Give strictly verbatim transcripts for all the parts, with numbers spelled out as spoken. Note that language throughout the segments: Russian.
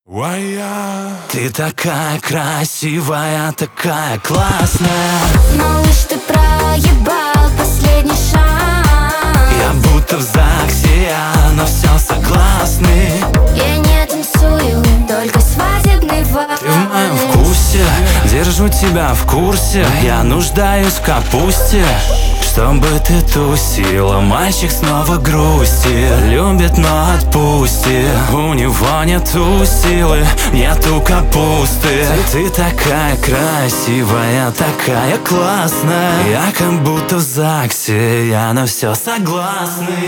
Ты такая красивая, такая классная. Малыш, ты проебал последний шанс. Я будто в ЗАГСе, на все согласны. Я не танцую, только свадебный вальс. Ты в моем вкусе, держу тебя в курсе. Я нуждаюсь в капусте, чтобы ты тусила. Мальчик снова грустит, любит, но отпусти. У него нету силы, нету капусты. Ты такая красивая, такая классная. Я как будто в ЗАГСе, я на все согласный.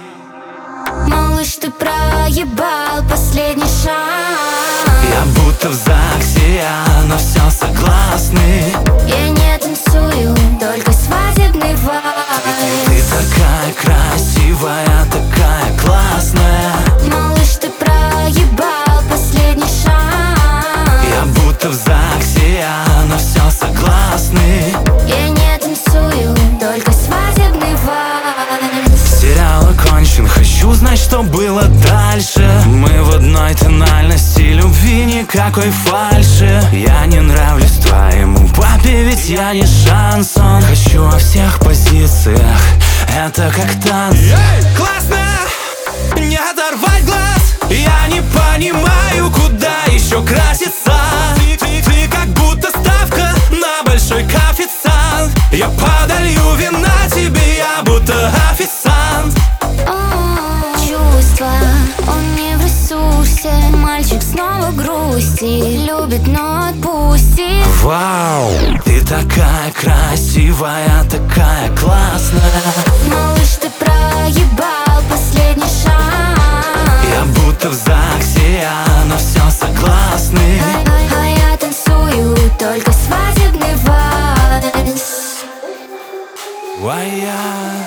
Малыш, ты проебал последний шанс. Я будто в ЗАГСе, я на все согласный. Я не танцую, только свадебный вальс. Ты такая красивая, такая классная. Малыш, ты проебал последний шанс. Я будто в ЗАГСе, я на все согласный. Я не танцую, только свадебный вальс. Сериал окончен, хочу знать, что было дальше. Мы в одной тональности, любви никакой фальши. Я не нравлюсь твоему папе, ведь я не шансон. Хочу во всех позициях, это как танцы. Эй, классно! Не оторвать глаз. Я не понимаю, куда еще краситься. Ты, ты, ты как будто ставка на большой коэффициент. Я подолью вина тебе, я будто официант. О, чувства, он не в ресурсе. Мальчик снова грустит, любит, но отпустит. Вау, ты такая красивая, такая классная. Малыш, ты проебал последний шанс. Я будто в ЗАГСе, я на все согласный. А я танцую, только свадебный вальс. Вая.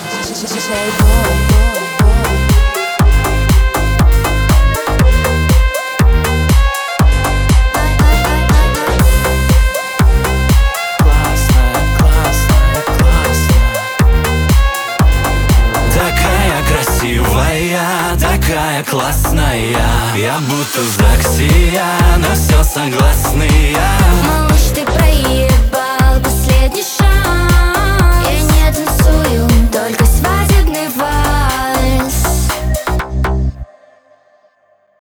Классная, классная, классная. Такая красивая, такая классная. Я будто в ЗАГСе, я на все согласный.